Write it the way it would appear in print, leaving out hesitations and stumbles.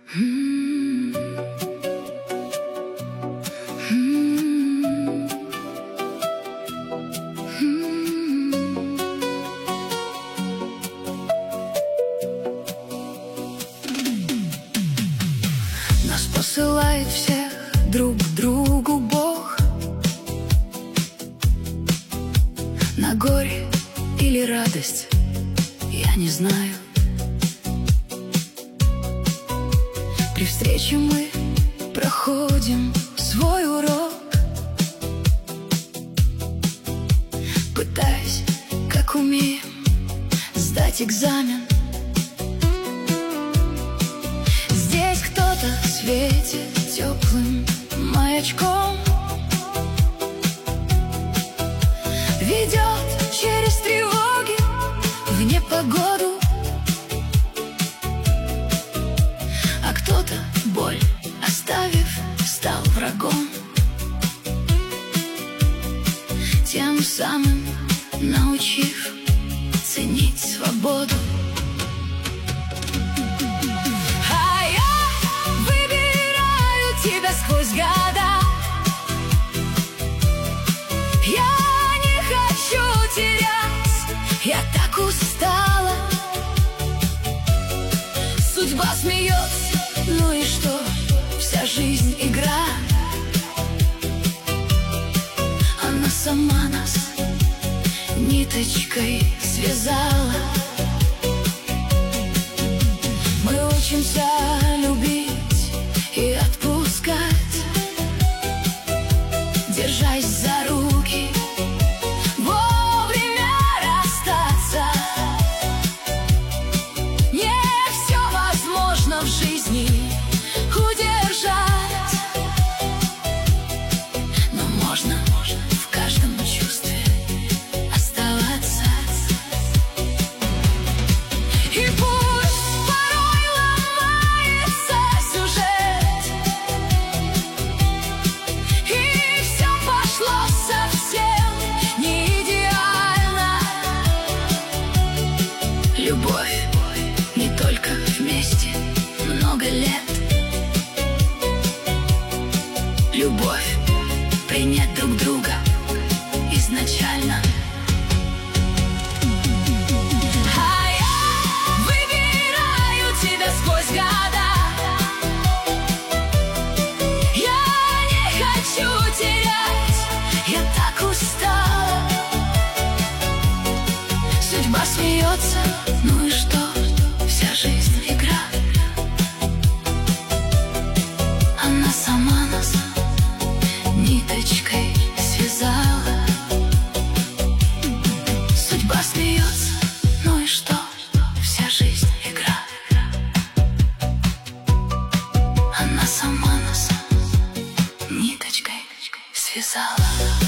М. Нас посылает всех друг к другу Бог. На горе или радость, я не знаю. При встрече мы проходим свой урок, пытаясь, как умеем, сдать экзамен. Здесь кто-то светит теплым маячком, ведет через тревоги в непогоду. А кто-то, боль оставив, стал врагом, тем самым научив ценить свободу. А я выбираю тебя сквозь года. Я не хочу терять, я так устала. Судьба смеется, ну и что? Вся жизнь игра. Она сама нас ниточкой связала. Мы учимся любить и отпускать, держась за руки, вовремя расстаться. Не все возможно в жизни удержать, но можно в каждом чувстве оставаться. И пусть порой ломается сюжет, и все пошло совсем не идеально. Любовь не только вместе много лет. Любовь принять друг друга изначально. А я выбираю тебя сквозь года. Я не хочу терять, я так устала. Судьба смеется, ну и что? Вся жизнь игра. Она сама нас ниточкой связала. Судьба смеется, ну и что? Вся жизнь игра. Она сама нас ниточкой связала.